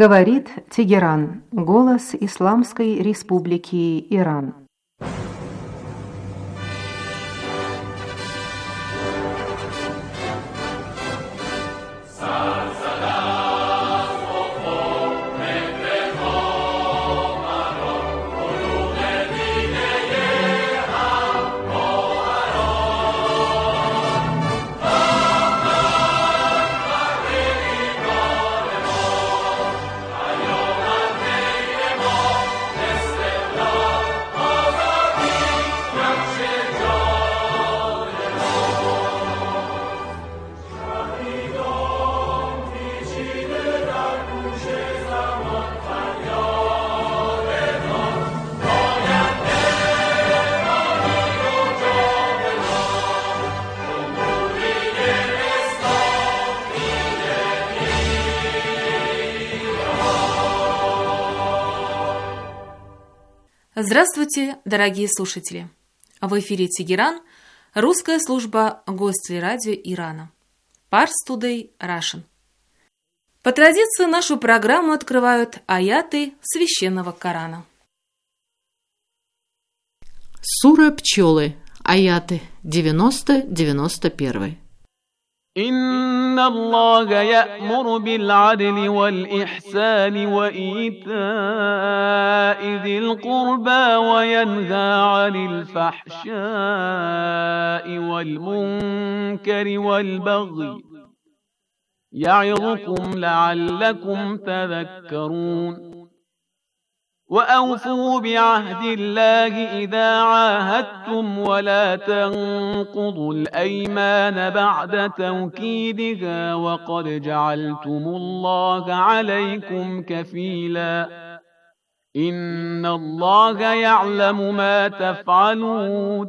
Говорит Тегеран, голос Исламской Республики Иран. Здравствуйте, дорогие слушатели! В эфире Тегеран, русская служба Гостелерадио Ирана. Pars Today Russian. По традиции нашу программу открывают аяты Священного Корана. Сура Пчелы, аяты 90-91. إن الله يأمر بالعدل والإحسان وإيتاء ذي القربى وينهى عن الفحشاء والمنكر والبغي يعظكم لعلكم تذكرون وأوفوا بعهد الله إذا عاهدتم ولا تنقضوا الأيمان بعد توكيدها وقد جعلتم الله عليكم كفيلا إن الله يعلم ما تفعلون.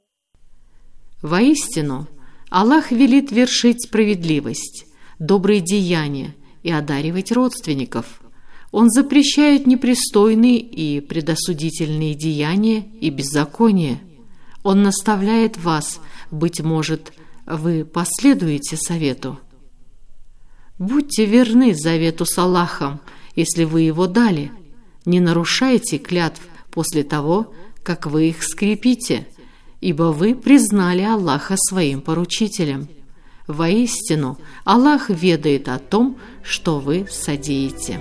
Воистину, Аллах велит вершить справедливость, добрые деяния и одаривать родственников. Он запрещает непристойные и предосудительные деяния и беззакония. Он наставляет вас, быть может, вы последуете совету. Будьте верны завету с Аллахом, если вы его дали. Не нарушайте клятв после того, как вы их скрепите, ибо вы признали Аллаха своим поручителем. Воистину, Аллах ведает о том, что вы содеете.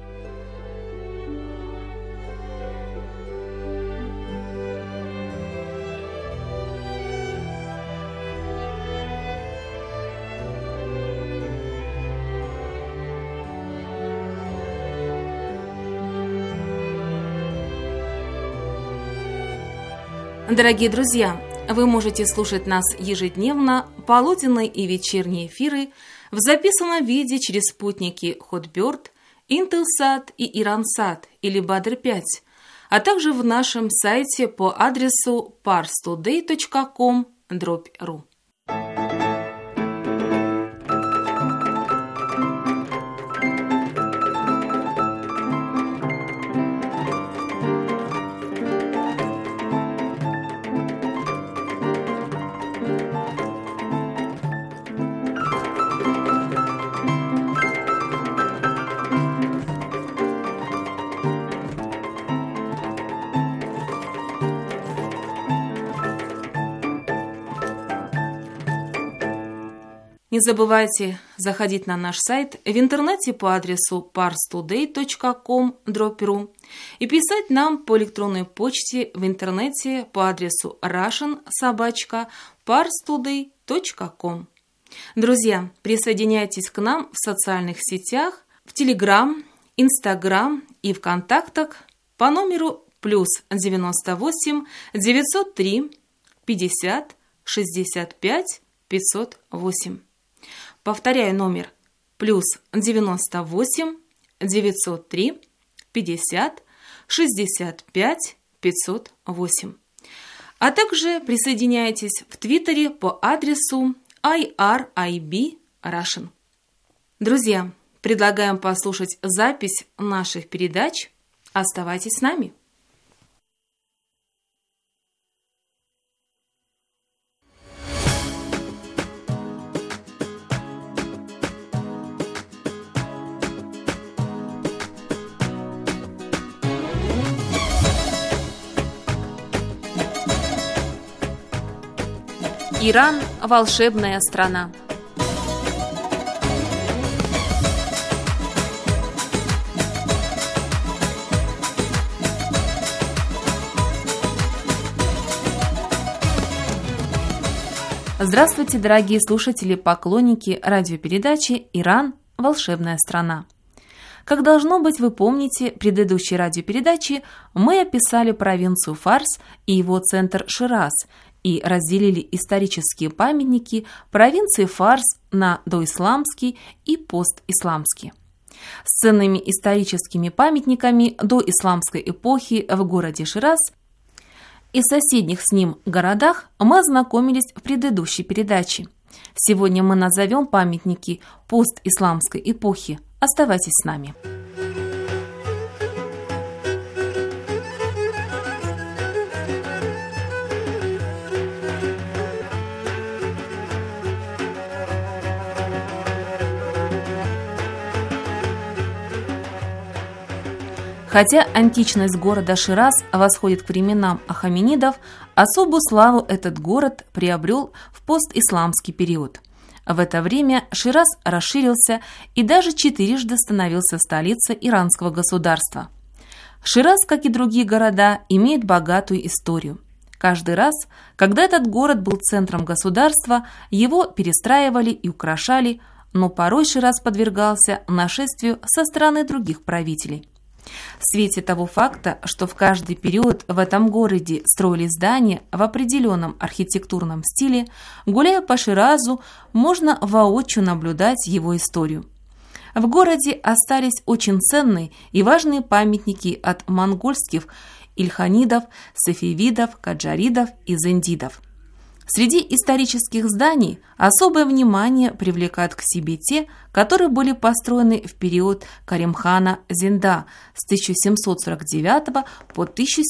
Дорогие друзья, вы можете слушать нас ежедневно, полуденные и вечерние эфиры в записанном виде через спутники Hotbird, Intelsat и Iransat или Badr-5, а также в нашем сайте по адресу parstoday.com/ru. Не забывайте заходить на наш сайт в интернете по адресу parstoday.com/ru и писать нам по электронной почте в интернете по адресу russian@parstoday.com. Друзья, присоединяйтесь к нам в социальных сетях, в Telegram, Instagram и ВКонтактах по номеру +98 903 50 65 508. Повторяю номер +98 903 50 65 508. А также присоединяйтесь в Твиттере по адресу IRIB Russian. Друзья, предлагаем послушать запись наших передач. Оставайтесь с нами. Иран – волшебная страна. Здравствуйте, дорогие слушатели, поклонники радиопередачи «Иран – волшебная страна». Как должно быть, вы помните, предыдущей радиопередачи мы описали провинцию Фарс и его центр Шираз и разделили исторические памятники провинции Фарс на доисламские и постисламские. С ценными историческими памятниками доисламской эпохи в городе Шираз и соседних с ним городах мы ознакомились в предыдущей передаче. Сегодня мы назовем памятники постисламской эпохи. Оставайтесь с нами. Хотя античность города Шираз восходит к временам ахаменидов, особую славу этот город приобрел в постисламский период. В это время Шираз расширился и даже 4-жды становился столицей иранского государства. Шираз, как и другие города, имеет богатую историю. Каждый раз, когда этот город был центром государства, его перестраивали и украшали, но порой Шираз подвергался нашествию со стороны других правителей. В свете того факта, что в каждый период в этом городе строили здания в определенном архитектурном стиле, гуляя по Ширазу, можно воочию наблюдать его историю. В городе остались очень ценные и важные памятники от монгольских ильханидов, сафевидов, каджаридов и зендидов. Среди исторических зданий особое внимание привлекают к себе те, которые были построены в период Каримхана Зинда с 1749 по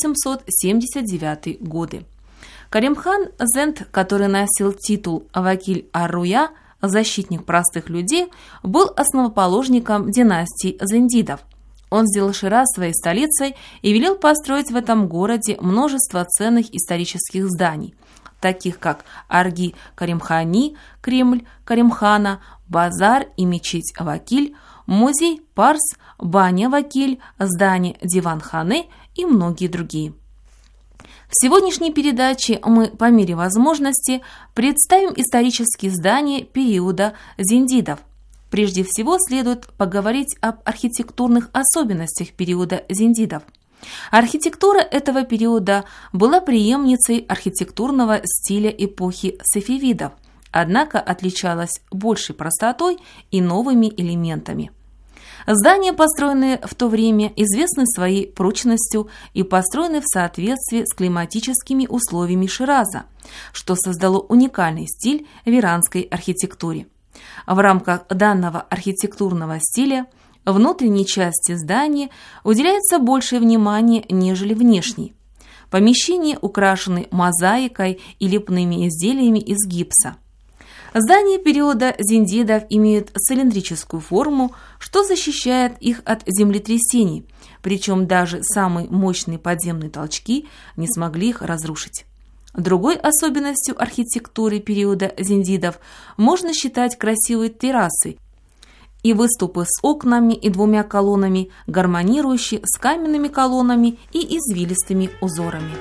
1779 годы. Каримхан Зенд, который носил титул Вакиль ар-Руя, защитник простых людей, был основоположником династии зендидов. Он сделал Шираз своей столицей и велел построить в этом городе множество ценных исторических зданий, таких как Арги Каримхани, Кремль Каримхана, базар и мечеть Вакиль, музей Парс, баня Вакиль, здание Диван-ханы и многие другие. В сегодняшней передаче мы по мере возможности представим исторические здания периода зендидов. Прежде всего следует поговорить об архитектурных особенностях периода зендидов. Архитектура этого периода была преемницей архитектурного стиля эпохи сафевидов, однако отличалась большей простотой и новыми элементами. Здания, построенные в то время, известны своей прочностью и построены в соответствии с климатическими условиями Шираза, что создало уникальный стиль в иранской архитектуре. В рамках данного архитектурного стиля внутренней части здания уделяется большее внимание, нежели внешней. Помещения украшены мозаикой и лепными изделиями из гипса. Здания периода зендидов имеют цилиндрическую форму, что защищает их от землетрясений, причем даже самые мощные подземные толчки не смогли их разрушить. Другой особенностью архитектуры периода зендидов можно считать красивые террасы и выступы с окнами и 2 колоннами, гармонирующие с каменными колоннами и извилистыми узорами.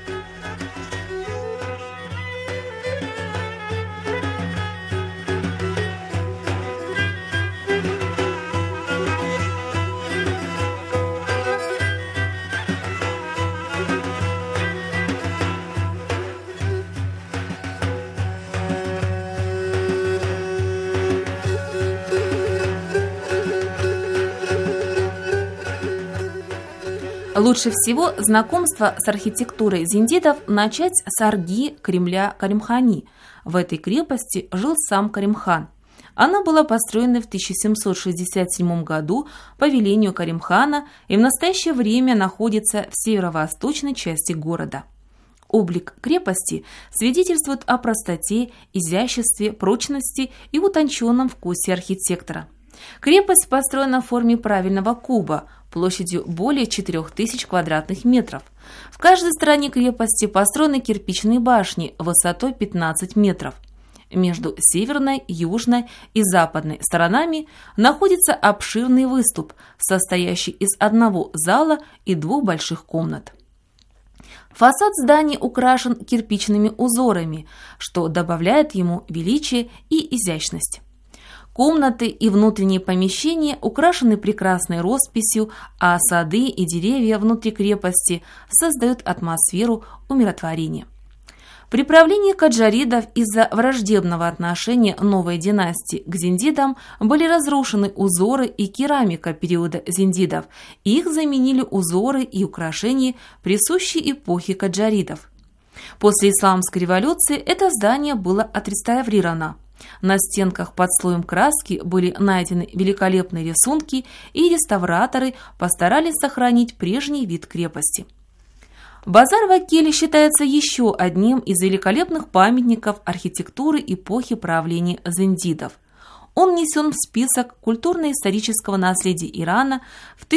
Лучше всего знакомство с архитектурой зендидов начать с Арги Кремля Каримхани. В этой крепости жил сам Каримхан. Она была построена в 1767 году по велению Каримхана и в настоящее время находится в северо-восточной части города. Облик крепости свидетельствует о простоте, изяществе, прочности и утонченном вкусе архитектора. Крепость построена в форме правильного куба, площадью более 4000 квадратных метров. В каждой стороне крепости построены кирпичные башни высотой 15 метров. Между северной, южной и западной сторонами находится обширный выступ, состоящий из одного зала и 2 больших комнат. Фасад здания украшен кирпичными узорами, что добавляет ему величие и изящность. Комнаты и внутренние помещения украшены прекрасной росписью, а сады и деревья внутри крепости создают атмосферу умиротворения. При правлении каджаридов из-за враждебного отношения новой династии к зиндидам были разрушены узоры и керамика периода зиндидов, и их заменили узоры и украшения, присущие эпохе каджаридов. После исламской революции это здание было отреставрировано. На стенках под слоем краски были найдены великолепные рисунки, и реставраторы постарались сохранить прежний вид крепости. Базар-Вакиль считается еще одним из великолепных памятников архитектуры эпохи правления зиндидов. Он внесен в список культурно-исторического наследия Ирана в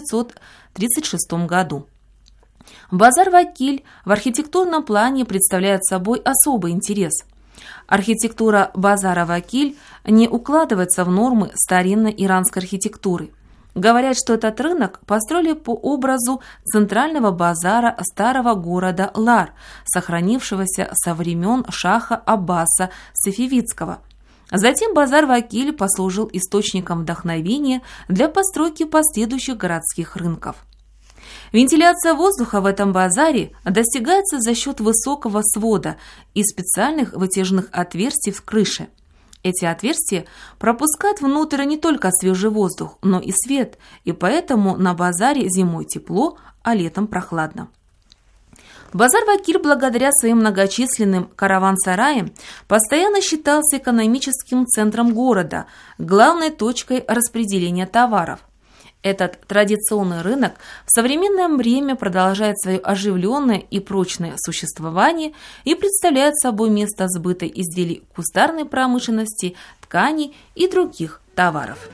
1936 году. Базар-Вакиль в архитектурном плане представляет собой особый интерес. Архитектура Базара-Вакиль не укладывается в нормы старинной иранской архитектуры. Говорят, что этот рынок построили по образу центрального базара старого города Лар, сохранившегося со времен шаха Аббаса Сафевидского. Затем базар-Вакиль послужил источником вдохновения для постройки последующих городских рынков. Вентиляция воздуха в этом базаре достигается за счет высокого свода и специальных вытяжных отверстий в крыше. Эти отверстия пропускают внутрь не только свежий воздух, но и свет, и поэтому на базаре зимой тепло, а летом прохладно. Базар-Вакиль благодаря своим многочисленным караван-сараям постоянно считался экономическим центром города, главной точкой распределения товаров. Этот традиционный рынок в современное время продолжает свое оживленное и прочное существование и представляет собой место сбыта изделий кустарной промышленности, тканей и других товаров.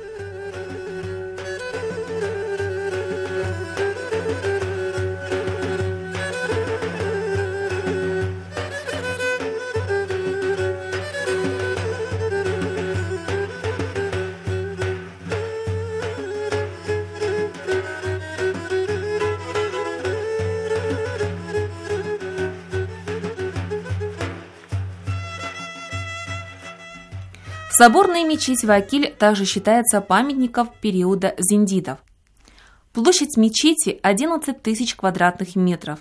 Соборная мечеть Вакиль также считается памятником периода зиндидов. Площадь мечети 11 тысяч квадратных метров,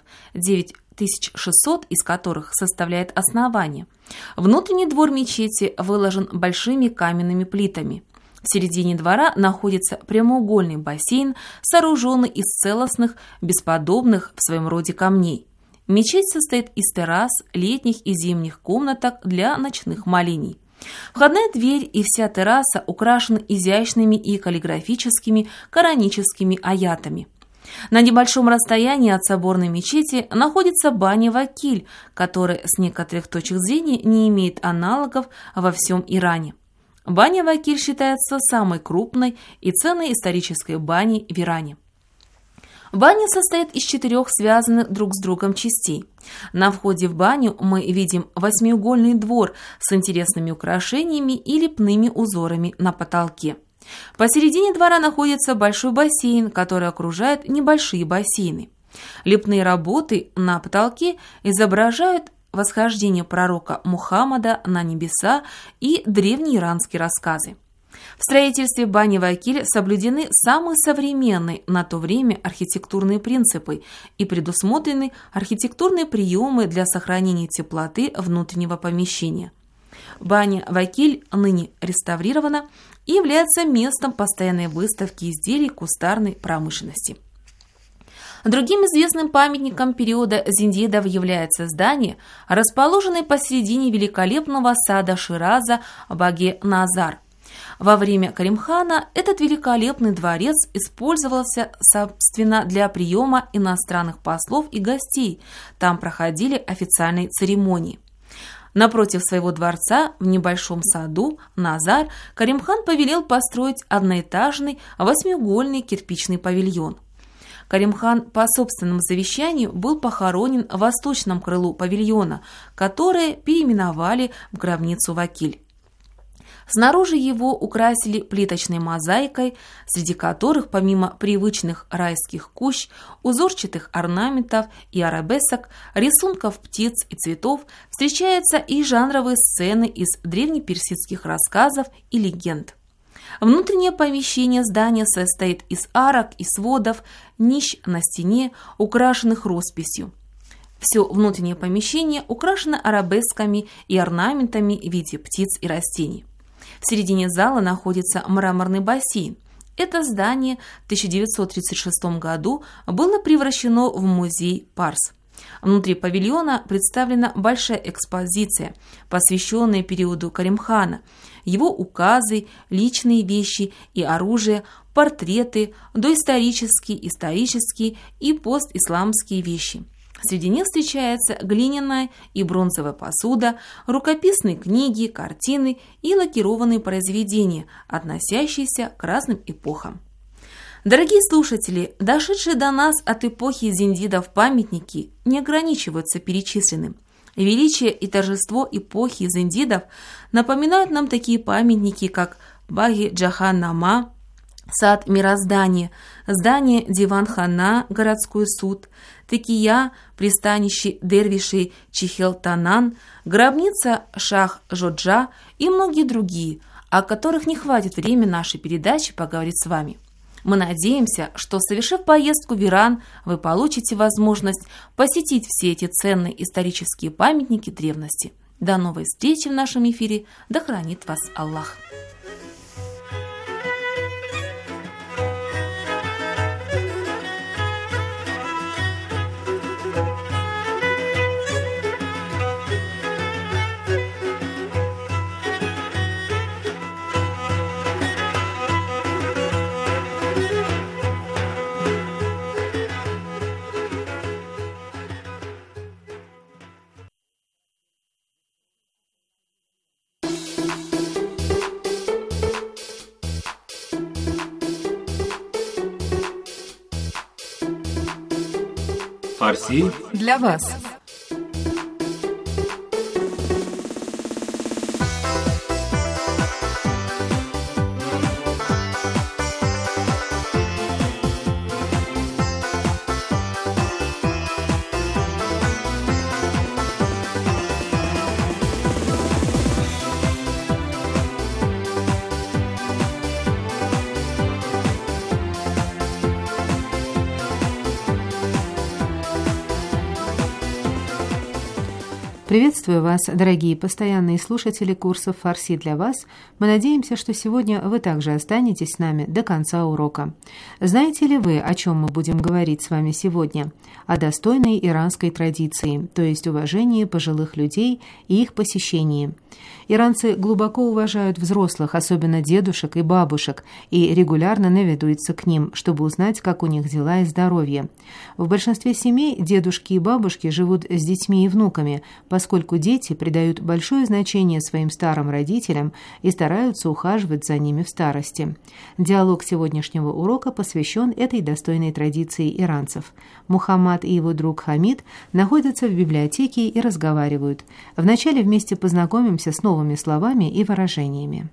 9600 из которых составляет основание. Внутренний двор мечети выложен большими каменными плитами. В середине двора находится прямоугольный бассейн, сооруженный из целостных, бесподобных в своем роде камней. Мечеть состоит из террас, летних и зимних комнаток для ночных молений. Входная дверь и вся терраса украшены изящными и каллиграфическими кораническими аятами. На небольшом расстоянии от соборной мечети находится баня Вакиль, которая с некоторых точек зрения не имеет аналогов во всем Иране. Баня Вакиль считается самой крупной и ценной исторической баней в Иране. Баня состоит из 4 связанных друг с другом частей. На входе в баню мы видим 8-угольный двор с интересными украшениями и лепными узорами на потолке. Посередине двора находится большой бассейн, который окружает небольшие бассейны. Лепные работы на потолке изображают восхождение пророка Мухаммада на небеса и древнеиранские рассказы. В строительстве бани Вакиль соблюдены самые современные на то время архитектурные принципы и предусмотрены архитектурные приемы для сохранения теплоты внутреннего помещения. Баня Вакиль ныне реставрирована и является местом постоянной выставки изделий кустарной промышленности. Другим известным памятником периода зиндидов является здание, расположенное посередине великолепного сада Шираза Баге-Назар. Во время Каримхана этот великолепный дворец использовался, собственно, для приема иностранных послов и гостей. Там проходили официальные церемонии. Напротив своего дворца, в небольшом саду, Назар Карим-хан повелел построить одноэтажный 8-угольный кирпичный павильон. Карим-хан по собственному завещанию был похоронен в восточном крылу павильона, которое переименовали в гробницу Вакиль. Снаружи его украсили плиточной мозаикой, среди которых помимо привычных райских кущ, узорчатых орнаментов и арабесок, рисунков птиц и цветов встречаются и жанровые сцены из древнеперсидских рассказов и легенд. Внутреннее помещение здания состоит из арок и сводов, нищ на стене, украшенных росписью. Все внутреннее помещение украшено арабесками и орнаментами в виде птиц и растений. В середине зала находится мраморный бассейн. Это здание в 1936 году было превращено в музей Парс. Внутри павильона представлена большая экспозиция, посвященная периоду Карим-хана, его указы, личные вещи и оружие, портреты, доисторические, исторические и постисламские вещи. Среди них встречается глиняная и бронзовая посуда, рукописные книги, картины и лакированные произведения, относящиеся к разным эпохам. Дорогие слушатели, дошедшие до нас от эпохи зиндидов памятники не ограничиваются перечисленным. Величие и торжество эпохи зиндидов напоминают нам такие памятники, как Баги-Джахан-Нама, сад мироздания, здание Диван-хана, городской суд, Текия, пристанище дервишей Чихел-Танан, гробница Шах-Жоджа и многие другие, о которых не хватит времени нашей передачи поговорить с вами. Мы надеемся, что, совершив поездку в Иран, вы получите возможность посетить все эти ценные исторические памятники древности. До новой встречи в нашем эфире. Да хранит вас Аллах! Фарси для вас. Приветствую вас, дорогие постоянные слушатели курсов «Фарси для вас». Мы надеемся, что сегодня вы также останетесь с нами до конца урока. Знаете ли вы, о чем мы будем говорить с вами сегодня? О достойной иранской традиции, то есть уважении пожилых людей и их посещении. Иранцы глубоко уважают взрослых, особенно дедушек и бабушек, и регулярно наведываются к ним, чтобы узнать, как у них дела и здоровье. В большинстве семей дедушки и бабушки живут с детьми и внуками, поскольку дети придают большое значение своим старым родителям и стараются ухаживать за ними в старости. Диалог сегодняшнего урока посвящен этой достойной традиции иранцев. Мухаммад и его друг Хамид находятся в библиотеке и разговаривают. Вначале вместе познакомимся с новыми словами и выражениями.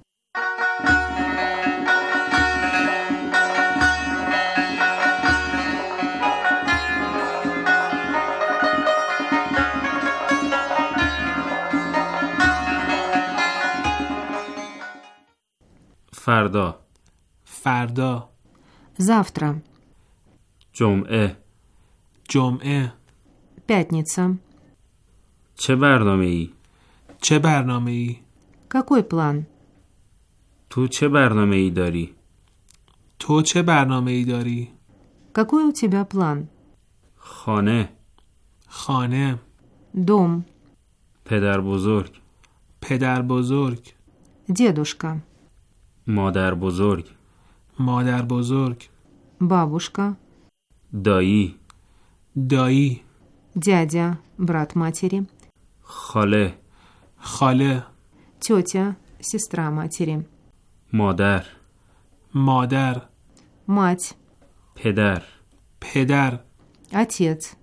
فردا فردا Завтра. جمعه جمعه Пятница. چه برنامه‌ای؟ چه برنامه‌ای؟ Какой план? تو چه برنامه‌ای داری؟ تو چه برنامه‌ای داری؟ Какой у тебя план? خانه خانه Дом. پدر بزرگ پدر بزرگ Дедушка. مادر بزرگ مادر بزرگ Бабушка. دایی دایی Дядя. Брат матери. خاله خاله. Тетя, сестра матери. مادر. مادر. Мать. پدر. پدر. Отец.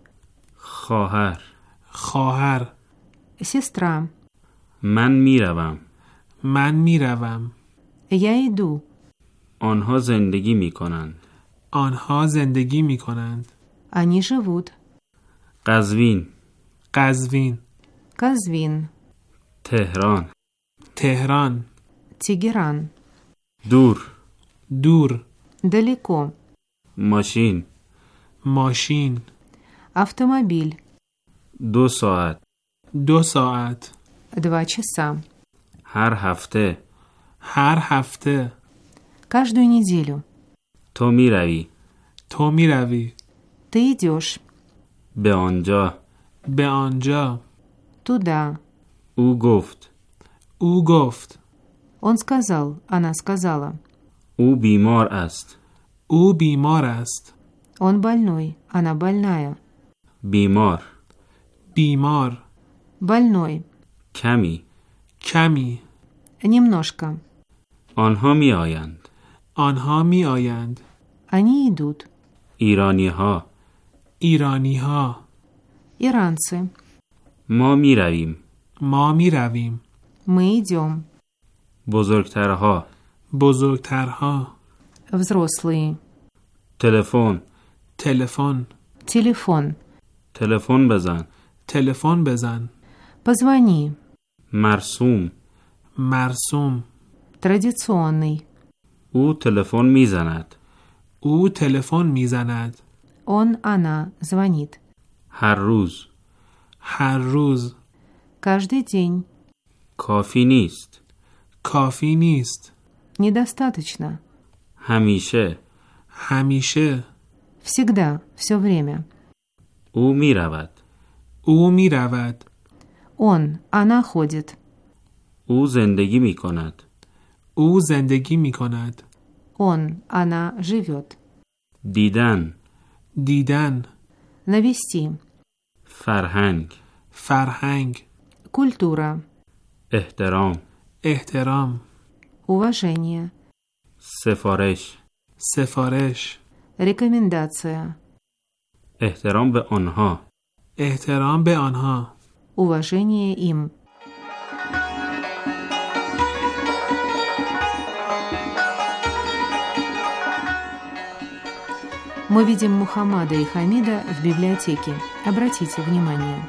خواهر. خواهر. Сестра. من میروم. من میروم. Я иду. آنها زندگی میکنند. آنها زندگی میکنند. Они живут. قزوین. قزوین. Казвин. تهران. تهران. Тегеран. دور. دور. Далеко. ماشین. ماشین. Автомобиль. 2 ساعت. 2 ساعت. 2 часа. هر هفته. هر هفته. Каждую неделю. تو میروی. تو میروی. Ты идешь. به آنجا. به آنجا. Туда. او گفت. او گفت. Он сказал, она сказала. او بیمار است. او بیمار است. Он больной, она больная. بیمار. بیمار. Больной. کمی. کمی. Немножко. آنها می آیند. آنها می آیند. Они идут. ایرانی ها. ایرانی ها. Иранцы. ما می رویم. ما می رویم. Мы идем. بزرگترها. بزرگترها. Взрослые. تلفن. تلفن. Телефон. تلفن بزن. تلفن بزن. Позвони. مرسوم. مرسوم. Традиционный. او تلفن می زند. او تلفن می زند. Он, она звонит. هر روز. هر روز. Каждый день. کافی نیست. کافی نیست. Недостаточно. همیشه. همیشه. Всегда. Все время. او می رود. او می رود. Он, она ходит. او زندگی می کند. او زندگی می کند. Он, она живет. دیدن. دیدن. Навести. فرهنگ. فرهنگ. Культура. احترام. احترام. Уважение. سفارش. سفارش. Рекомендация. احترام به آنها. احترام به آنها. Уважение им. Мы видим Мухаммада и Хамида в библиотеке. Обратите внимание.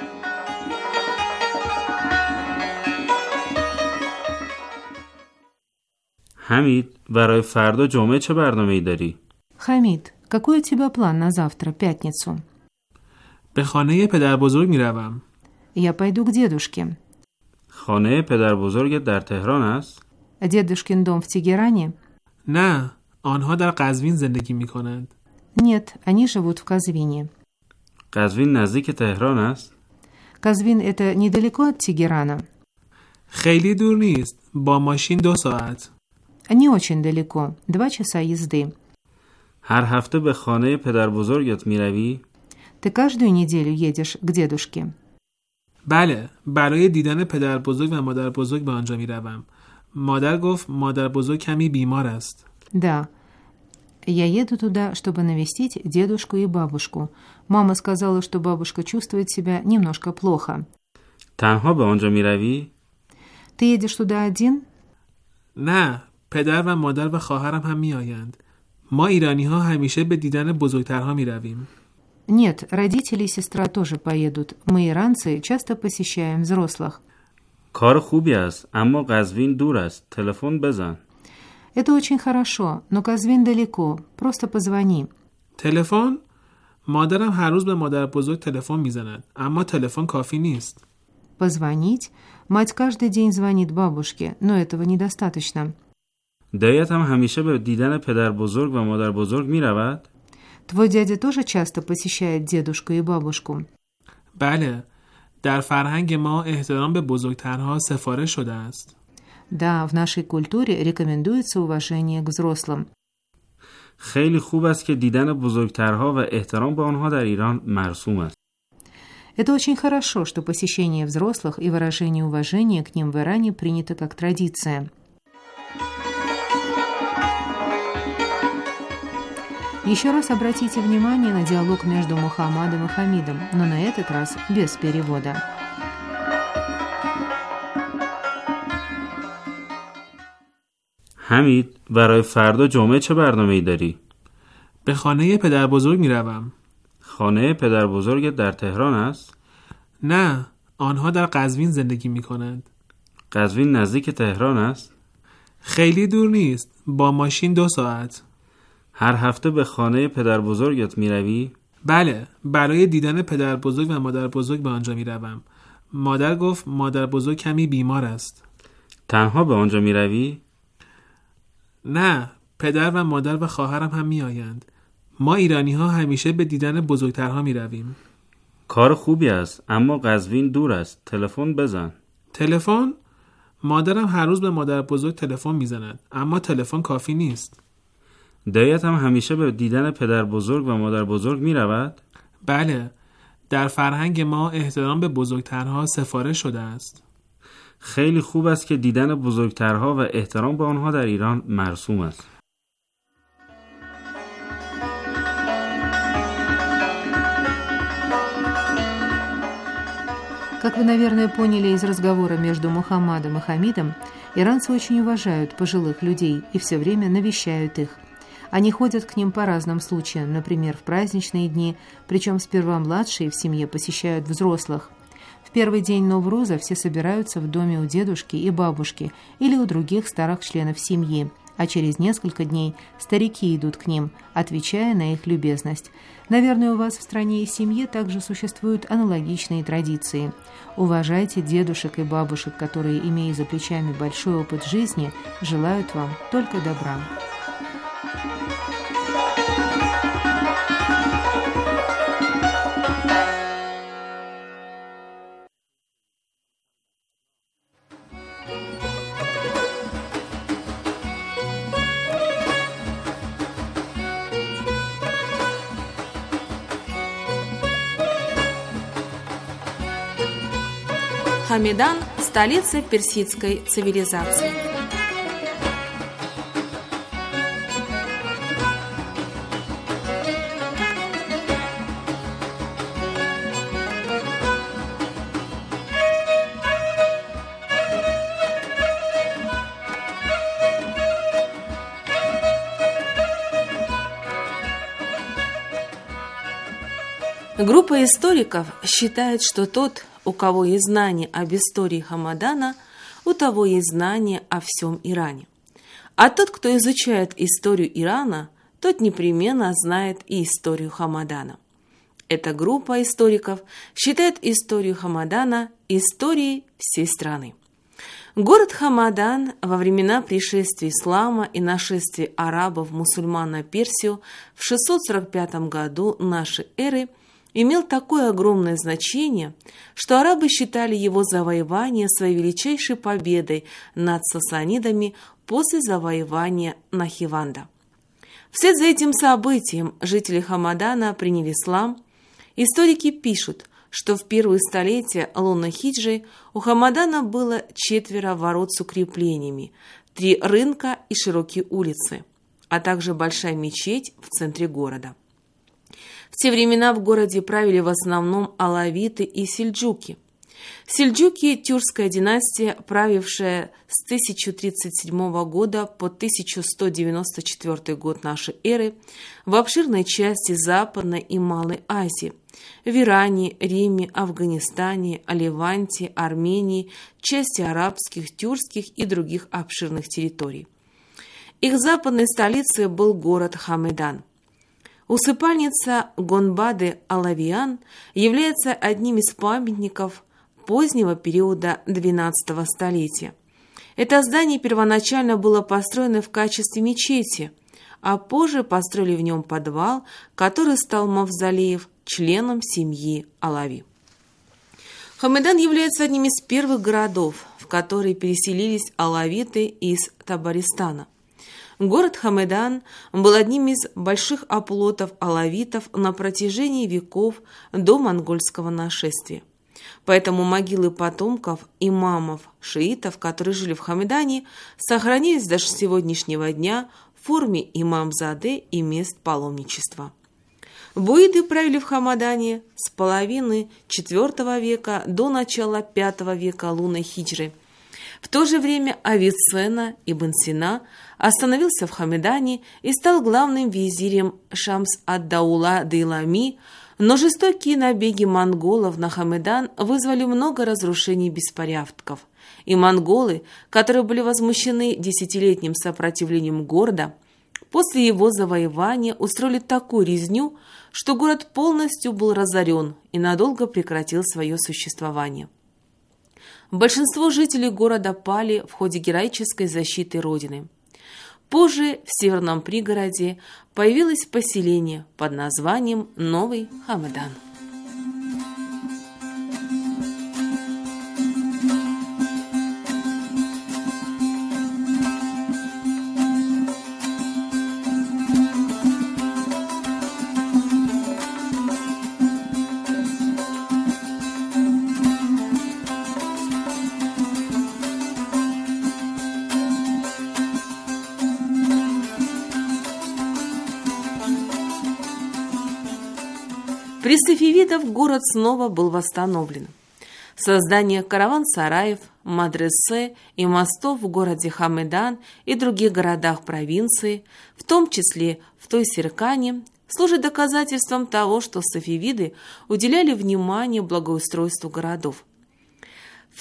حمید برای فردا جمعه چه برنامه‌ای داری؟ Хамид, какой у тебя план на завтра, пятницу? به خانه پدر بزرگ می روم. Я пойду к дедушке. خانه پدر بزرگت در تهران است؟ Дедушкин дом в Тегеране? نه، آنها در قزوین زندگی می کنند. Нет, они живут в Казвине. قزوین نزدیک تهران است؟ Казвин – это недалеко от Тегерана? خیلی دور نیست. با ماشین 2 ساعت. Не очень далеко. 2 часа езды. هر هفته به خانه پدر بزرگت می روی؟ Ты каждую неделю едешь к дедушке? بله، برای دیدن پدر بزرگ و мадар بزرگ به آنجا می روم. مادر گفت مادر بزرگ کمی بیمار است. Да. Я еду туда, чтобы навестить дедушку и бабушку. Мама сказала, что бабушка чувствует себя немножко плохо. تنها به آنجا می روی؟ Ты едешь туда один? نه، پدر و مادر و خواهرم هم می آیند. ما ایرانی ها همیشه به دیدن بزرگترها می رویم. Нет, родители и сестра тоже поедут. Мы, иранцы, часто посещаем взрослых. کار خوبی است، اما قزوین دور است. تلفن بزن. Это очень хорошо, но Казвин далеко. Просто позвони. تلفن؟ مادرم هر روز به مادر بزرگ تلفن می زند. اما تلفن کافی نیست. Позвонить? Мать каждый день звонит бабушке, но этого недостаточно. دایت هم همیشه به دیدن پدر بزرگ و مادر بزرگ می رود؟ Твой дядя тоже часто посещает дедушку и бабушку? بله، در فرهنگ ما احترام به بزرگترها سفارش شده است. Да, в нашей культуре рекомендуется уважение к взрослым. خیلی خوب است که دیدن بزرگترها و احترام به آنها در ایران مرسوم است. Это очень хорошо, что посещение взрослых и выражение уважения к ним в Иране принято как традиция. Еще раз обратите внимание на диалог между Мухаммадом и Хамидом, но на этот раз без перевода. حمید برای فردا جمعه چه برنامه‌ای داری؟ به خانه پدر بزرگ می روم. خانه پدر بزرگت در تهران است؟ نه، آنها در قزوین زندگی می کنند. قزوین نزدیک تهران است؟ خیلی دور نیست، با ماشین 2 ساعت. هر هفته به خانه پدر بزرگت می روی؟ بله، برای دیدن پدر بزرگ و مادر بزرگ به آنجا می روم. مادر گفت مادر بزرگ کمی بیمار است. تنها به آنجا می روی؟ نه، پدر و مادر و خواهرم هم می آیند. ما ایرانی ها همیشه به دیدن بزرگترها می رویم. کار خوبی است، اما قزوین دور است. تلفن بزن. تلفن؟ مادرم هر روز به مادر بزرگ تلفن می زند، اما تلفن کافی نیست. دایت هم همیشه به دیدن پدر بزرگ و مادر بزرگ می رود؟ بله، در فرهنگ ما احترام به بزرگترها سفارش شده است. خیلی خوب است که دیدن بزرگترها و احترام به آنها در ایران مرسوم است. Как вы, наверное, поняли из разговора между Мухаммадом и Хамидом, иранцы очень уважают пожилых людей и все время навещают их. Они ходят к ним по разным случаям, например, в праздничные дни, причем сперва младшие в семье посещают взрослых. В первый день Новруза все собираются в доме у дедушки и бабушки или у других старых членов семьи, а через несколько дней старики идут к ним, отвечая на их любезность. Наверное, у вас в стране и семье также существуют аналогичные традиции. Уважайте дедушек и бабушек, которые, имея за плечами большой опыт жизни, желают вам только добра. Хамедан – столица персидской цивилизации. Группа историков считает, что тот, у кого есть знания об истории Хамадана, у того есть знания о всем Иране. А тот, кто изучает историю Ирана, тот непременно знает и историю Хамадана. Эта группа историков считает историю Хамадана историей всей страны. Город Хамадан во времена пришествия ислама и нашествия арабов-мусульман на Персию в 645 году нашей эры имел такое огромное значение, что арабы считали его завоевание своей величайшей победой над сасанидами после завоевания Нахиванда. Вслед за этим событием жители Хамадана приняли ислам. Историки пишут, что в первые столетия лунной хиджры у Хамадана было 4 ворот с укреплениями, 3 рынка и широкие улицы, а также большая мечеть в центре города. В те времена в городе правили в основном алавиты и сельджуки. Сельджуки – тюркская династия, правившая с 1037 года по 1194 год нашей эры в обширной части Западной и Малой Азии, в Иране, Риме, Афганистане, Ливанте, Армении, части арабских, тюркских и других обширных территорий. Их западной столицей был город Хамедан. Усыпальница Гонбады Алавиан является одним из памятников позднего периода XII столетия. Это здание первоначально было построено в качестве мечети, а позже построили в нем подвал, который стал мавзолеем членом семьи Алави. Хамедан является одним из первых городов, в которые переселились алавиты из Табаристана. Город Хамедан был одним из больших оплотов алавитов на протяжении веков до монгольского нашествия. Поэтому могилы потомков имамов шиитов, которые жили в Хамедане, сохранились до сегодняшнего дня в форме имамзаде и мест паломничества. Буиды правили в Хамедане с половины IV века до начала V века лунной хиджры. В то же время Авиценна ибн Сина остановился в Хамедане и стал главным визирем Шамс-ад-Даула Дейлами, но жестокие набеги монголов на Хамедан вызвали много разрушений и беспорядков, и монголы, которые были возмущены десятилетним сопротивлением города, после его завоевания устроили такую резню, что город полностью был разорен и надолго прекратил свое существование. Большинство жителей города пали в ходе героической защиты Родины. Позже в северном пригороде появилось поселение под названием Новый Хамедан. При сафевидах город снова был восстановлен. Создание караван-сараев, мадресе и мостов в городе Хамедан и других городах провинции, в том числе в Той-Серкане, служит доказательством того, что сафевиды уделяли внимание благоустройству городов. В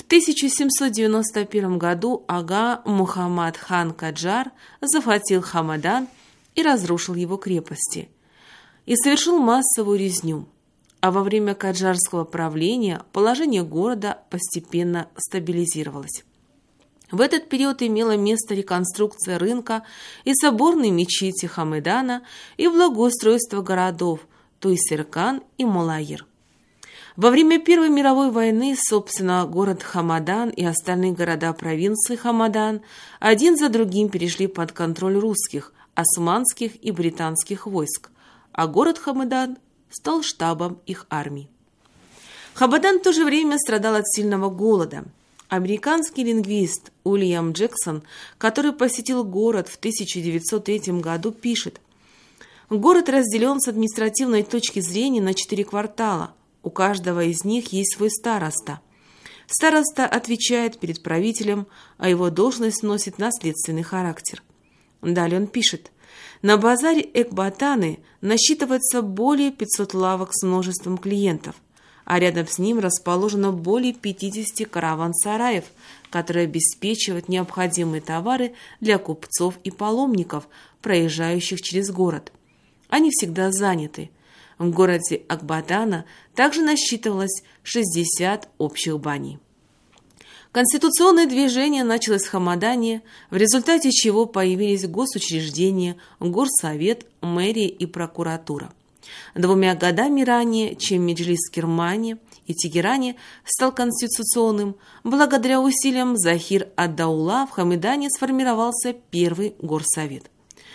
1791 году ага Мухаммад хан Каджар захватил Хамедан и разрушил его крепости, и совершил массовую резню. А во время каджарского правления положение города постепенно стабилизировалось. В этот период имела место реконструкция рынка и соборной мечети Хамедана и благоустройство городов Той-Серкан и Малайир. Во время Первой мировой войны, собственно, город Хамадан и остальные города провинции Хамадан один за другим перешли под контроль русских, османских и британских войск, а город Хамедан стал штабом их армий. Хамедан в то же время страдал от сильного голода. Американский лингвист Уильям Джексон, который посетил город в 1903 году, пишет: «Город разделен с административной точки зрения на 4 квартала. У каждого из них есть свой староста. Староста отвечает перед правителем, а его должность носит наследственный характер». Далее он пишет: «На базаре Экбатаны насчитывается более 500 лавок с множеством клиентов, а рядом с ним расположено более 50 караван-сараев, которые обеспечивают необходимые товары для купцов и паломников, проезжающих через город. Они всегда заняты. В городе Экбатана также насчитывалось 60 общих баней». Конституционное движение началось в Хамадане, в результате чего появились госучреждения, горсовет, мэрия и прокуратура. 2 годами ранее, чем Меджлис в Кермане и Тегеране стал конституционным, благодаря усилиям Захир ад-Даула в Хамедане сформировался первый горсовет.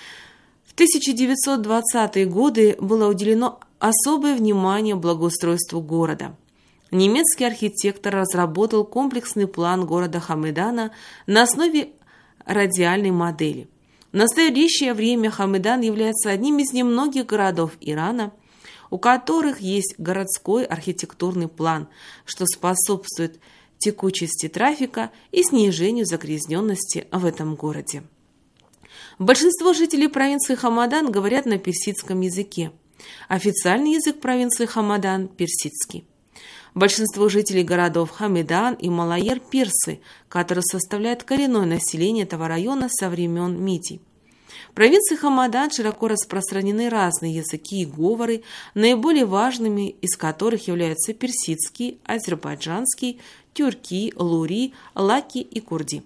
В 1920-е годы было уделено особое внимание благоустройству города. Немецкий архитектор разработал комплексный план города Хамедана на основе радиальной модели. В настоящее время Хамедан является одним из немногих городов Ирана, у которых есть городской архитектурный план, что способствует текучести трафика и снижению загрязненности в этом городе. Большинство жителей провинции Хамадан говорят на персидском языке. Официальный язык провинции Хамадан – персидский. Большинство жителей городов Хамедан и Малайир – персы, которые составляют коренное население этого района со времен Мидий. В провинции Хамадан широко распространены разные языки и говоры, наиболее важными из которых являются персидский, азербайджанский, тюрки, лури, лаки и курди.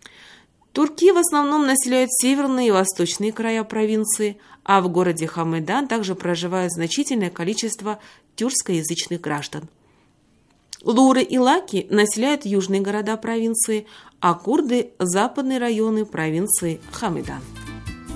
Турки в основном населяют северные и восточные края провинции, а в городе Хамедан также проживает значительное количество тюркскоязычных граждан. Луры и лаки населяют южные города провинции, а курды – западные районы провинции Хамедан.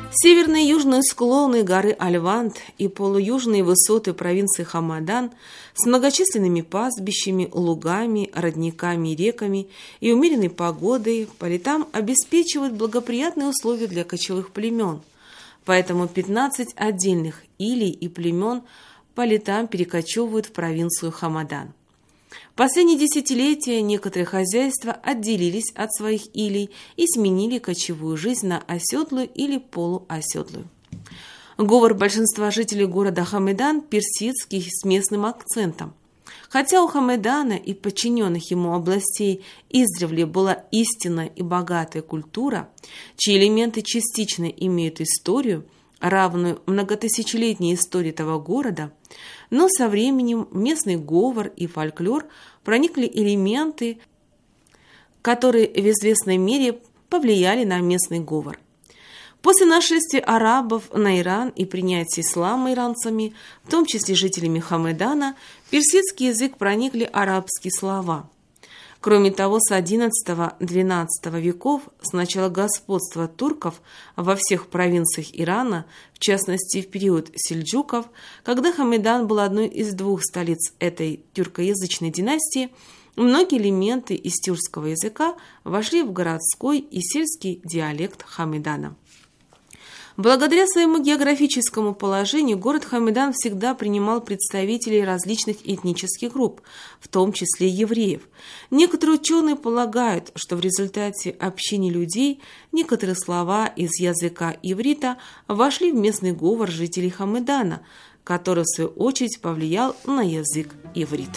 Северные и южные склоны горы Альванд и полуюжные высоты провинции Хамадан с многочисленными пастбищами, лугами, родниками и реками и умеренной погодой по летам обеспечивают благоприятные условия для кочевых племен. Поэтому 15 отдельных илей и племен по летам перекочевывают в провинцию Хамадан. В последние десятилетия некоторые хозяйства отделились от своих илей и сменили кочевую жизнь на оседлую или полуоседлую. Говор большинства жителей города Хамедан персидский с местным акцентом. Хотя у Хамедана и подчиненных ему областей издревле была истинная и богатая культура, чьи элементы частично имеют историю, равную многотысячелетней истории этого города, но со временем местный говор и фольклор проникли элементы, которые в известной мере повлияли на местный говор. После нашествия арабов на Иран и принятия ислама иранцами, в том числе жителями Хамедана, в персидский язык проникли арабские слова. Кроме того, с XI-XII веков, с начала господства турков во всех провинциях Ирана, в частности в период сельджуков, когда Хамедан был одной из двух столиц этой тюркоязычной династии, многие элементы из тюркского языка вошли в городской и сельский диалект Хамедана. Благодаря своему географическому положению город Хамедан всегда принимал представителей различных этнических групп, в том числе евреев. Некоторые ученые полагают, что в результате общения людей некоторые слова из языка иврита вошли в местный говор жителей Хамедана, который в свою очередь повлиял на язык иврит.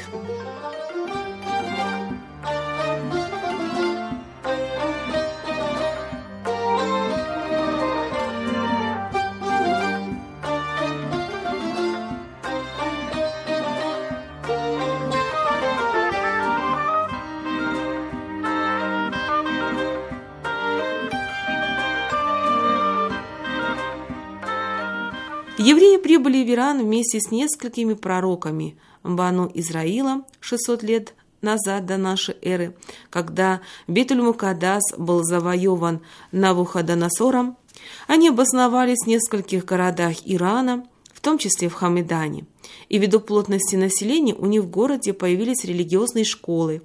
Евреи прибыли в Иран вместе с несколькими пророками Бану Израила 600 лет назад до нашей эры, когда Бейт-уль-Мукаддас был завоеван Навуходоносором. Они обосновались в нескольких городах Ирана, в том числе в Хамедане, и ввиду плотности населения у них в городе появились религиозные школы,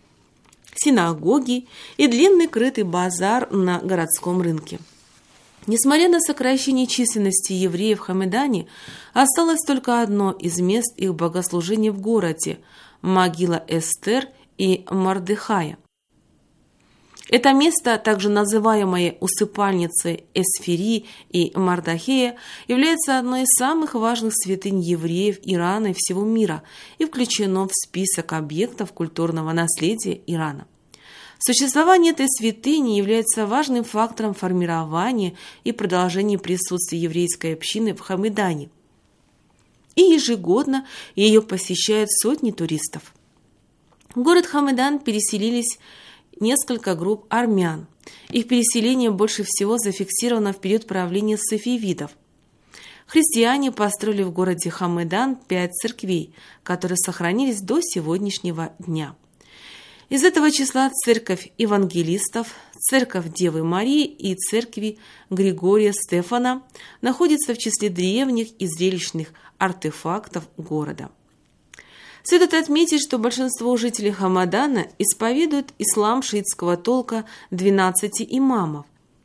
синагоги и длинный крытый базар на городском рынке. Несмотря на сокращение численности евреев в Хамедане, осталось только одно из мест их богослужения в городе – могила Эстер и Мордехая. Это место, также называемое усыпальницей Эсфири и Мардахея, является одной из самых важных святынь евреев Ирана и всего мира и включено в список объектов культурного наследия Ирана. Существование этой святыни является важным фактором формирования и продолжения присутствия еврейской общины в Хамедане. И ежегодно ее посещают сотни туристов. В город Хамедан переселились несколько групп армян. Их переселение больше всего зафиксировано в период правления сафавидов. Христиане построили в городе Хамедан 5 церквей, которые сохранились до сегодняшнего дня. Из этого числа церковь евангелистов, церковь Девы Марии и церкви Григория Стефана находятся в числе древних и зрелищных артефактов города. Следует отметить, что большинство жителей Хамадана исповедуют ислам шиитского толка 12 имамов.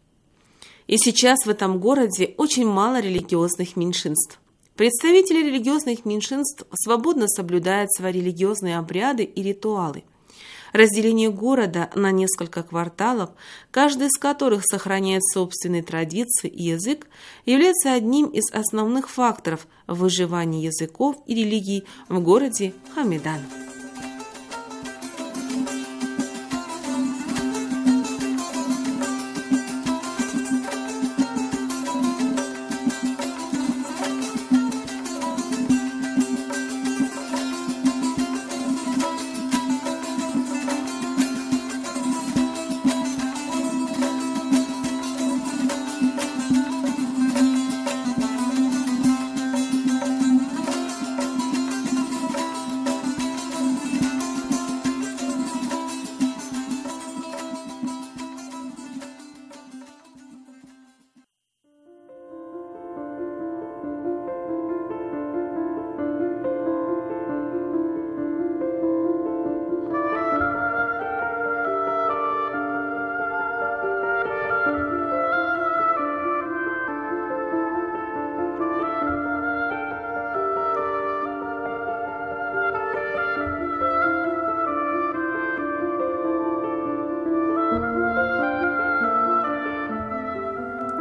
И сейчас в этом городе очень мало религиозных меньшинств. Представители религиозных меньшинств свободно соблюдают свои религиозные обряды и ритуалы. Разделение города на несколько кварталов, каждый из которых сохраняет собственные традиции и язык, является одним из основных факторов выживания языков и религий в городе Хамедан.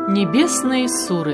Небесные суры.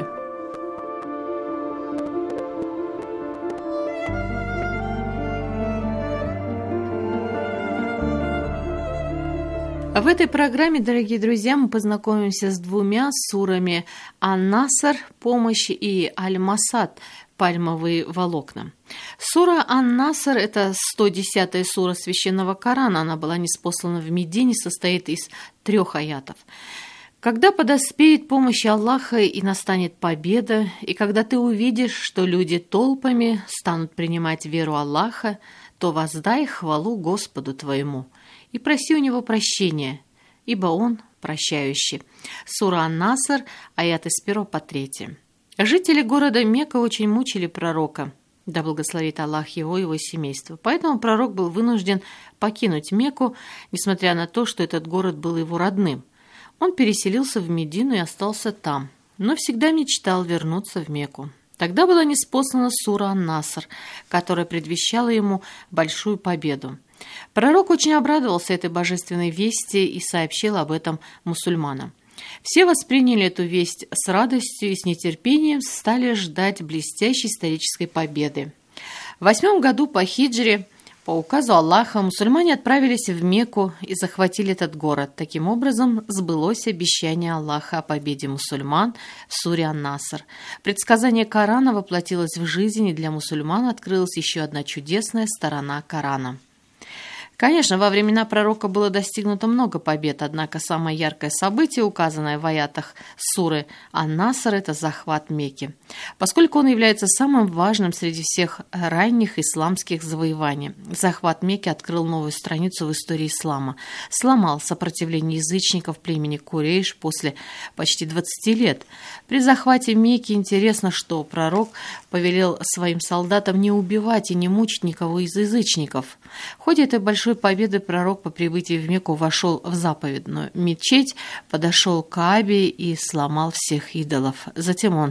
В этой программе, дорогие друзья, мы познакомимся с двумя сурами Ан-Наср – помощь и Аль-Масад – пальмовые волокна. Сура Ан-Наср – это 110-я сура Священного Корана. Она была ниспослана в Медине, состоит из 3 аятов. «Когда подоспеет помощь Аллаха и настанет победа, и когда ты увидишь, что люди толпами станут принимать веру Аллаха, то воздай хвалу Господу твоему и проси у него прощения, ибо он прощающий». Сура Ан-Наср, аяты с 1 по 3. Жители города Мекка очень мучили пророка, да благословит Аллах его и его семейство. Поэтому пророк был вынужден покинуть Мекку, несмотря на то, что этот город был его родным. Он переселился в Медину и остался там, но всегда мечтал вернуться в Мекку. Тогда была ниспослана сура Ан-Наср, которая предвещала ему большую победу. Пророк очень обрадовался этой божественной вести и сообщил об этом мусульманам. Все восприняли эту весть с радостью и с нетерпением стали ждать блестящей исторической победы. В 8-м году по хиджре, по указу Аллаха, мусульмане отправились в Мекку и захватили этот город. Таким образом, сбылось обещание Аллаха о победе мусульман в суре Ан-Наср. Предсказание Корана воплотилось в жизнь, и для мусульман открылась еще одна чудесная сторона Корана. Конечно, во времена пророка было достигнуто много побед, однако самое яркое событие, указанное в аятах суры Ан-Наср, это захват Мекки, поскольку он является самым важным среди всех ранних исламских завоеваний. Захват Мекки открыл новую страницу в истории ислама, сломал сопротивление язычников племени Курейш после почти 20 лет. При захвате Мекки интересно, что пророк повелел своим солдатам не убивать и не мучить никого из язычников. В ходе этой большой победы пророк по прибытии в Мекку вошел в заповедную мечеть, подошел к Каабе и сломал всех идолов. Затем он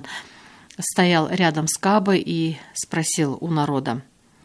стоял рядом с Каабой и спросил у народа: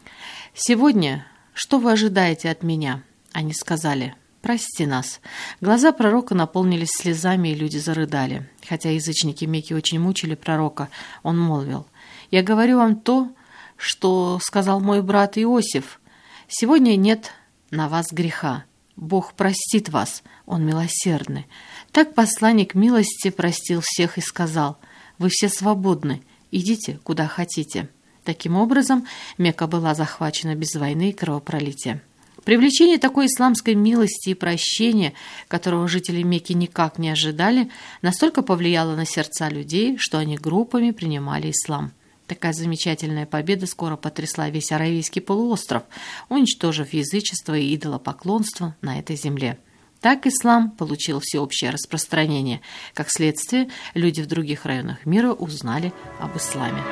«Сегодня что вы ожидаете от меня?» Они сказали: «Прости нас». Глаза пророка наполнились слезами, и люди зарыдали. Хотя язычники Мекки очень мучили пророка, он молвил: «Я говорю вам то, что сказал мой брат Иосиф. Сегодня нет на вас греха. Бог простит вас, Он милосердный». Так посланник милости простил всех и сказал: «Вы все свободны, идите куда хотите». Таким образом, Мекка была захвачена без войны и кровопролития. Привлечение такой исламской милости и прощения, которого жители Мекки никак не ожидали, настолько повлияло на сердца людей, что они группами принимали ислам. Такая замечательная победа скоро потрясла весь Аравийский полуостров, уничтожив язычество и идолопоклонство на этой земле. Так ислам получил всеобщее распространение. Как следствие, люди в других районах мира узнали об исламе.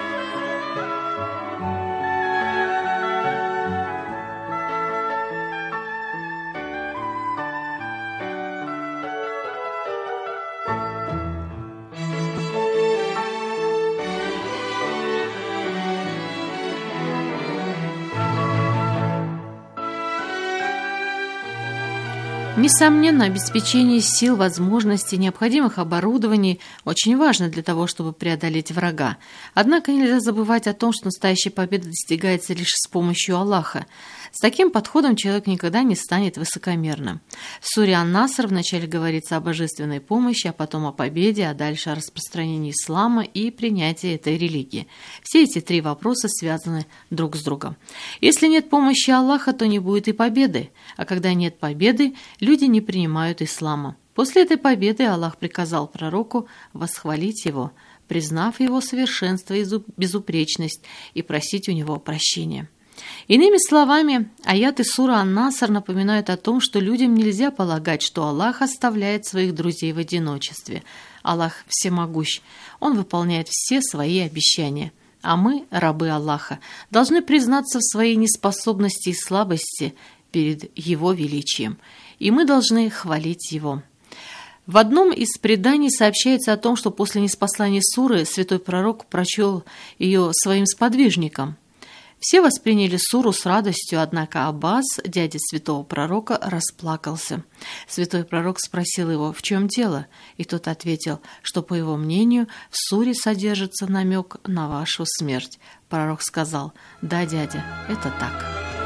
Несомненно, обеспечение сил, возможностей, необходимых оборудований очень важно для того, чтобы преодолеть врага. Однако нельзя забывать о том, что настоящая победа достигается лишь с помощью Аллаха. С таким подходом человек никогда не станет высокомерным. В суре Ан-Наср вначале говорится о божественной помощи, а потом о победе, а дальше о распространении ислама и принятии этой религии. Все эти 3 вопроса связаны друг с другом. Если нет помощи Аллаха, то не будет и победы. А когда нет победы, люди не принимают ислама. После этой победы Аллах приказал пророку восхвалить его, признав его совершенство и безупречность, и просить у него прощения. Иными словами, аяты суры Ан-Наср напоминают о том, что людям нельзя полагать, что Аллах оставляет своих друзей в одиночестве. Аллах всемогущ, Он выполняет все свои обещания. А мы, рабы Аллаха, должны признаться в своей неспособности и слабости перед Его величием, и мы должны хвалить Его. В одном из преданий сообщается о том, что после ниспослания суры святой пророк прочел ее своим сподвижникам. Все восприняли суру с радостью, однако Аббас, дядя святого пророка, расплакался. Святой пророк спросил его, в чем дело, и тот ответил, что, по его мнению, в суре содержится намек на вашу смерть. Пророк сказал, да, дядя, это так.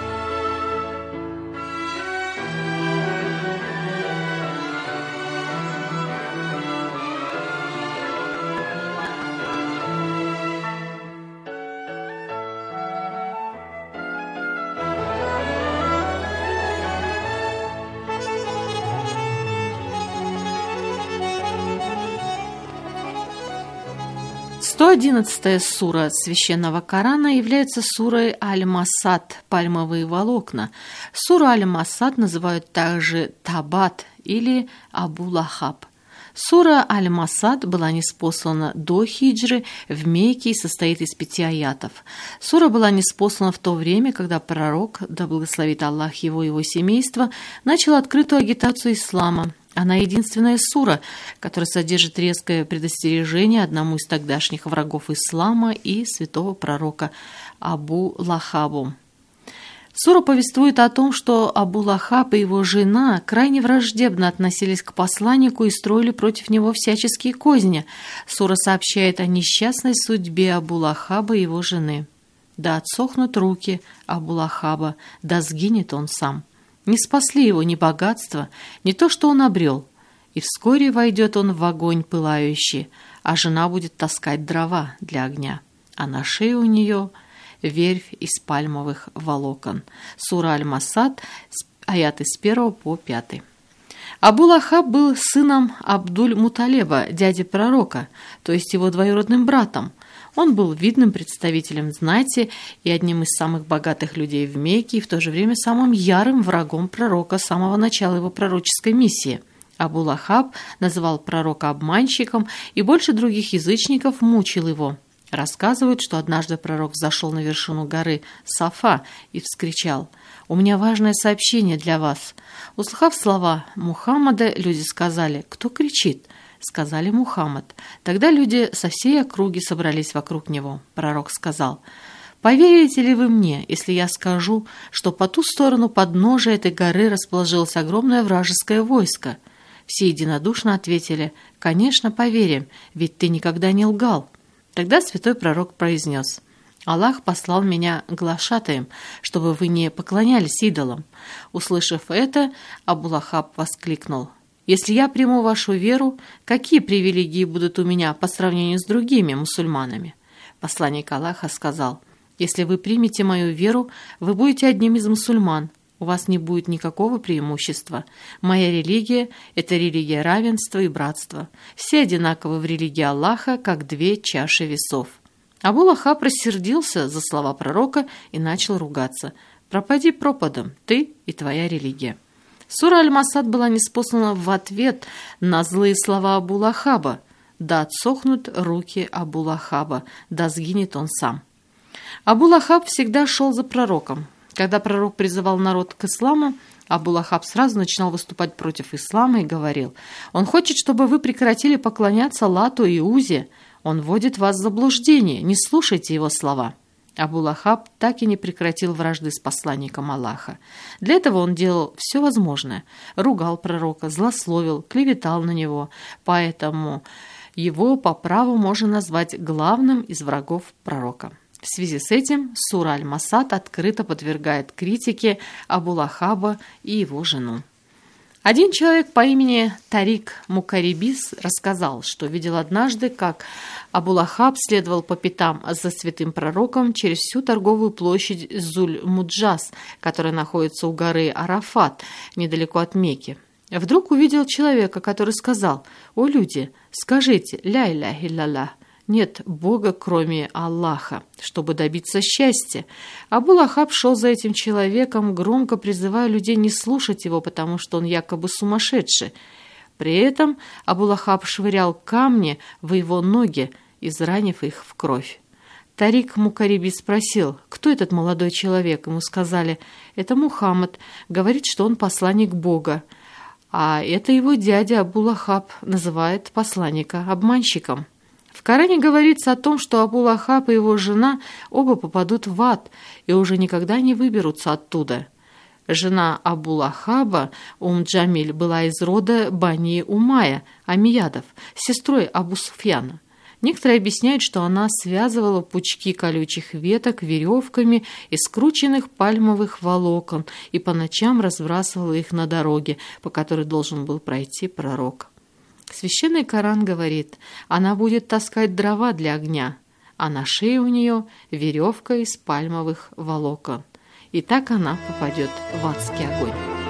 Одиннадцатая сура Священного Корана является сурой Аль-Масад, пальмовые волокна. Суру Аль-Масад называют также Табат или Абу-Лахаб. Сура Аль-Масад была ниспослана до хиджры в Мекке и состоит из 5 аятов. Сура была ниспослана в то время, когда пророк, да благословит Аллах его и его семейство, начал открытую агитацию ислама. Она единственная сура, которая содержит резкое предостережение одному из тогдашних врагов ислама и святого пророка Абу-Лахабу. Сура повествует о том, что Абу-Лахаб и его жена крайне враждебно относились к посланнику и строили против него всяческие козни. Сура сообщает о несчастной судьбе Абу-Лахаба и его жены. Да отсохнут руки Абу-Лахаба, да сгинет он сам. Не спасли его ни богатство, ни то, что он обрел. И вскоре войдет он в огонь пылающий, а жена будет таскать дрова для огня. А на шее у нее верфь из пальмовых волокон. Сура Аль-Масад, аяты с 1 по 5. Абу-Лахаб был сыном Абдуль-Муталеба, дяди пророка, то есть его двоюродным братом. Он был видным представителем знати и одним из самых богатых людей в Мекке, и в то же время самым ярым врагом пророка с самого начала его пророческой миссии. Абу-Лахаб называл пророка обманщиком и больше других язычников мучил его. Рассказывают, что однажды пророк взошел на вершину горы Сафа и вскричал: «У меня важное сообщение для вас». Услыхав слова Мухаммада, люди сказали: «Кто кричит?» Сказали: «Мухаммад». Тогда люди со всей округи собрались вокруг него. Пророк сказал: «Поверите ли вы мне, если я скажу, что по ту сторону подножия этой горы расположилось огромное вражеское войско?» Все единодушно ответили: «Конечно, поверим, ведь ты никогда не лгал». Тогда святой пророк произнес: «Аллах послал меня глашатаем, чтобы вы не поклонялись идолам». Услышав это, Абу-Лахаб воскликнул: «Если я приму вашу веру, какие привилегии будут у меня по сравнению с другими мусульманами?» Посланник Аллаха сказал: «Если вы примете мою веру, вы будете одним из мусульман. У вас не будет никакого преимущества. Моя религия – это религия равенства и братства. Все одинаковы в религии Аллаха, как 2 чаши весов». Абу-Лахаб рассердился за слова пророка и начал ругаться: «Пропади пропадом, ты и твоя религия». Сура Аль-Масад была ниспослана в ответ на злые слова Абу-Лахаба: «Да отсохнут руки Абу-Лахаба, да сгинет он сам». Абу-Лахаб всегда шел за пророком. Когда пророк призывал народ к исламу, Абу-Лахаб сразу начинал выступать против ислама и говорил: «Он хочет, чтобы вы прекратили поклоняться Лату и Узе. Он вводит вас в заблуждение, не слушайте его слова». Абу-Лахаб так и не прекратил вражды с посланником Аллаха. Для этого он делал все возможное. Ругал пророка, злословил, клеветал на него. Поэтому его по праву можно назвать главным из врагов пророка. В связи с этим сура Аль-Масад открыто подвергает критике Абу-Лахаба и его жену. Один человек по имени Тарик Мукарибис рассказал, что видел однажды, как Абу-Лахаб следовал по пятам за святым пророком через всю торговую площадь Зуль-Муджас, которая находится у горы Арафат, недалеко от Мекки. Вдруг увидел человека, который сказал: «О люди, скажите ля иляха илля-ллах, нет Бога, кроме Аллаха, чтобы добиться счастья». Абу-Лахаб шел за этим человеком, громко призывая людей не слушать его, потому что он якобы сумасшедший. При этом Абу-Лахаб швырял камни в его ноги, изранив их в кровь. Тарик Мукариби спросил: «Кто этот молодой человек?» Ему сказали: «Это Мухаммад, говорит, что он посланник Бога». А это его дядя Абу-Лахаб называет посланника обманщиком. В Коране говорится о том, что Абу Лахаб и его жена оба попадут в ад и уже никогда не выберутся оттуда. Жена Абу Лахаба, Джамиль, была из рода Бани Умайя, Амиядов, сестрой Абу Суфьяна. Некоторые объясняют, что она связывала пучки колючих веток веревками из скрученных пальмовых волокон и по ночам разбрасывала их на дороге, по которой должен был пройти пророк. Священный Коран говорит, она будет таскать дрова для огня, а на шее у нее веревка из пальмовых волокон. И так она попадет в адский огонь.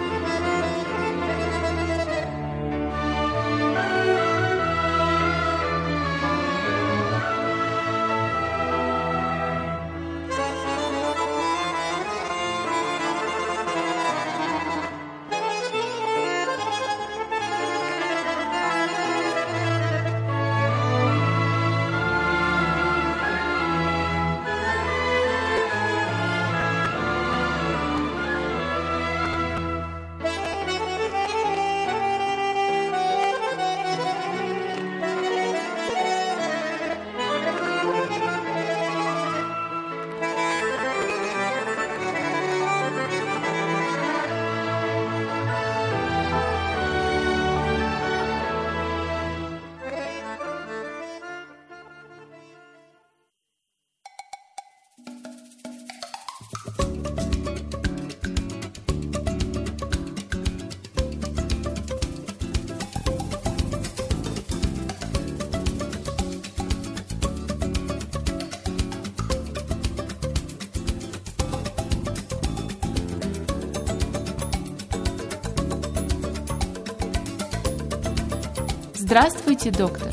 Здравствуйте, доктор.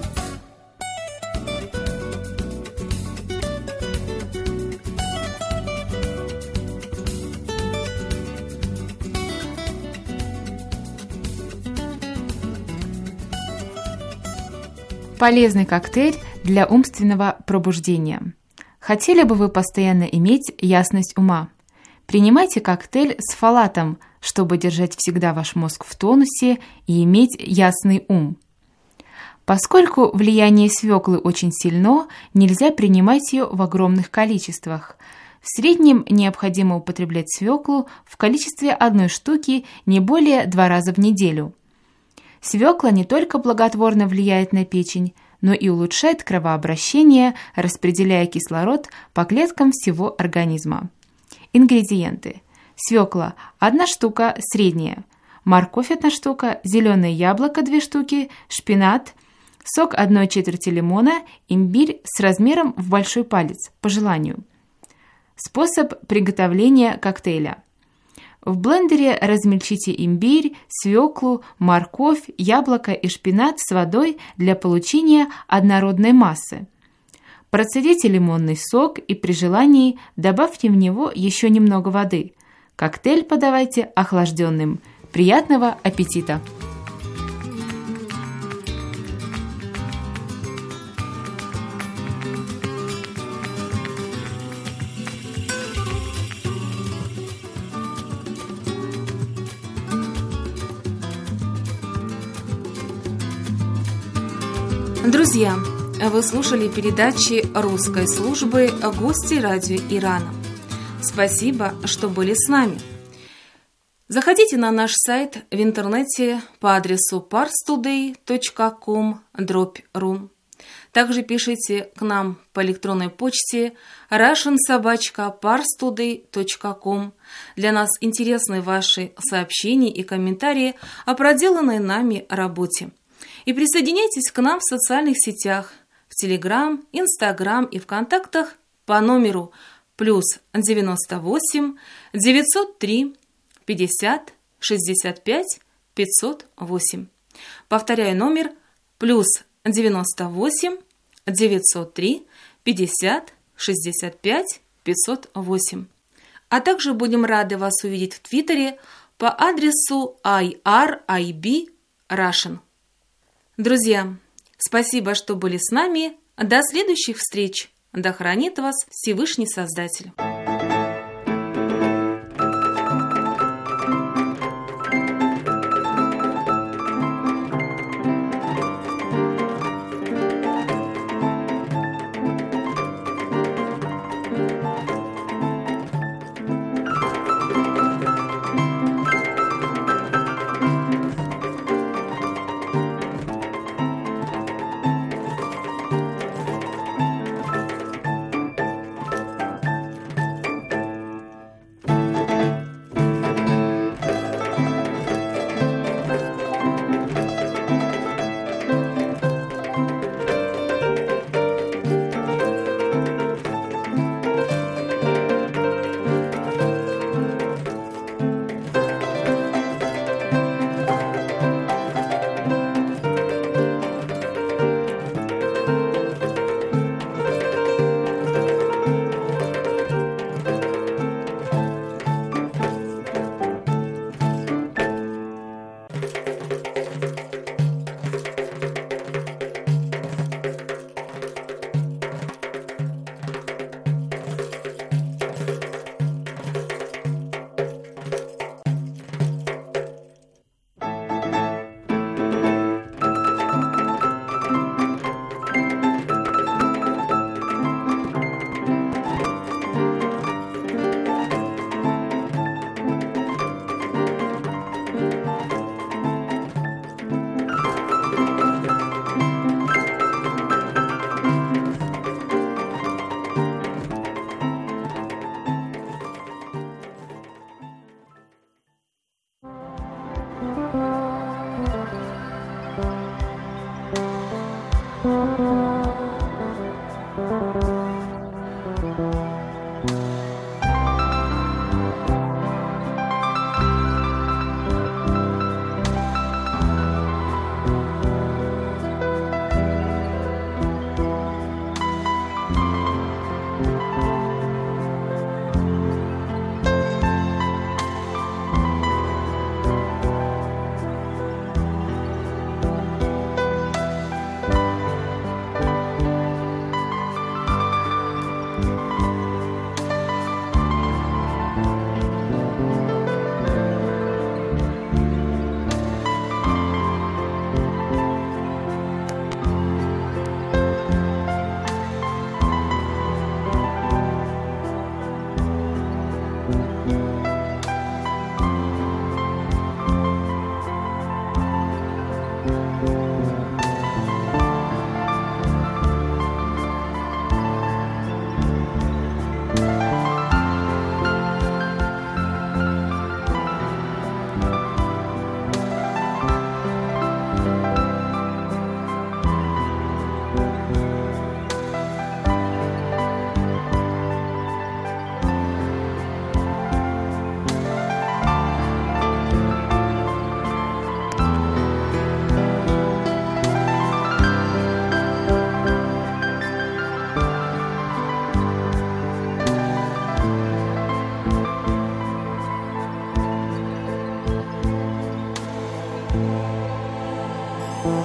Полезный коктейль для умственного пробуждения. Хотели бы вы постоянно иметь ясность ума? Принимайте коктейль с фолатом, чтобы держать всегда ваш мозг в тонусе и иметь ясный ум. Поскольку влияние свеклы очень сильно, нельзя принимать ее в огромных количествах. В среднем необходимо употреблять свеклу в количестве 1 штуки не более 2 раза в неделю. Свекла не только благотворно влияет на печень, но и улучшает кровообращение, распределяя кислород по клеткам всего организма. Ингредиенты. Свекла 1 штука средняя, морковь 1 штука, зеленое яблоко 2 штуки, шпинат, сок 1/4 лимона, имбирь с размером в большой палец, по желанию. Способ приготовления коктейля. В блендере размельчите имбирь, свеклу, морковь, яблоко и шпинат с водой для получения однородной массы. Процедите лимонный сок и при желании добавьте в него еще немного воды. Коктейль подавайте охлажденным. Приятного аппетита! Друзья, вы слушали передачи русской службы «Гости радио Ирана». Спасибо, что были с нами. Заходите на наш сайт в интернете по адресу parstoday.com/ru. Также пишите к нам по электронной почте russian@parstoday.com. Для нас интересны ваши сообщения и комментарии о проделанной нами работе. И присоединяйтесь к нам в социальных сетях, в Telegram, Instagram и ВКонтактах по номеру +98 903 50 65 508. Повторяю номер +98 903 50 65 508. А также будем рады вас увидеть в Твиттере по адресу IRIB Russian. Друзья, спасибо, что были с нами. До следующих встреч. Да хранит вас Всевышний Создатель.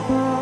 کن